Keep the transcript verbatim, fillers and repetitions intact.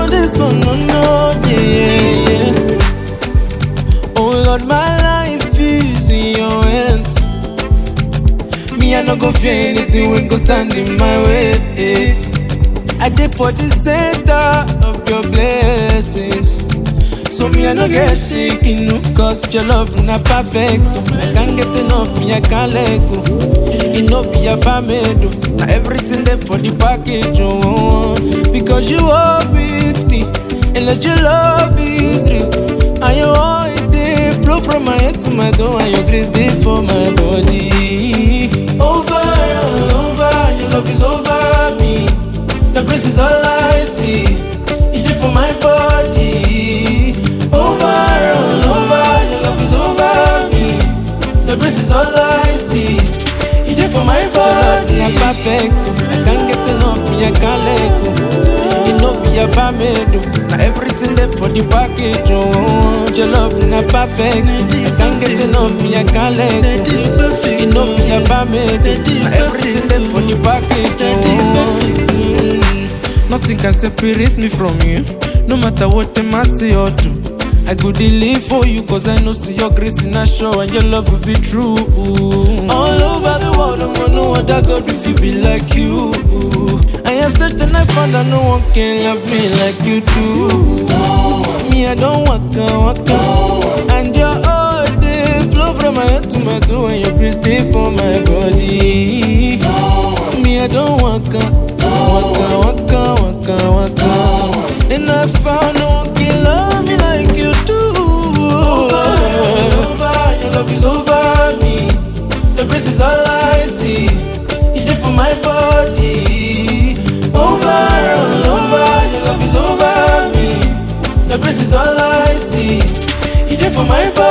this one, no, no, yeah, yeah. Oh Lord, my life is in your hands. Me, I no go fear anything when go stand in my way. I did for the center of your blessings. So me, I no get shaking, no, cause your love not perfect. I can't get enough, me, I can't let go. It no be a family, now everything there for the package, oh. Because you are with me, and that your love is real. And your all day flow from my head to my door, and your grace day for my body. Over and over, your love is over me. Your grace is all I see. You did for my body. Over and over, your love is over me. Your grace is all I see. You did for my body. I'm perfect. I can't get enough, me I can't let go. You know be a family. Now everything there for the package, oh. Your love not perfect. I can't get enough, me I can't let go. You know be a family. Now everything there for the package, oh. Nothing can separate me from you, no matter what they must say or do. I go dey live for you, cause I know see your grace in a show and your love will be true. All over the world, I'm gonna know what I God if you be like you. I am certain I found that no one can love me like you do. Me, I don't walk on, walk on. And your all day flow from my head to my toe, and your grace day for my body. Me, I don't walk on. Waka, waka, waka, waka. And I found no one can love me like you do. Over, over, your love is over me. Your grace is all I see. You did for my body. Over and over, your love is over me. Your grace is all I see. You did for my body.